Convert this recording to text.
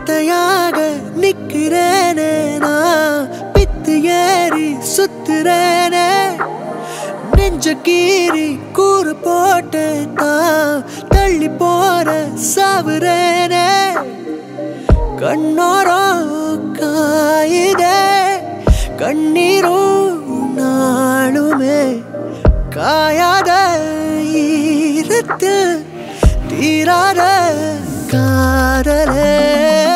மெத்தையாக நிக்கிறேனே நான் பித்து ஏறி சுத்துறேனே நெஞ்ச கீறி கூறு போட்டு தான் தள்ளி போற சாவுறேனே கண்ணோரம் காயுதே கண்ணீரும் நாளுமே காயாத ஈரத்தில் தீராத காதலே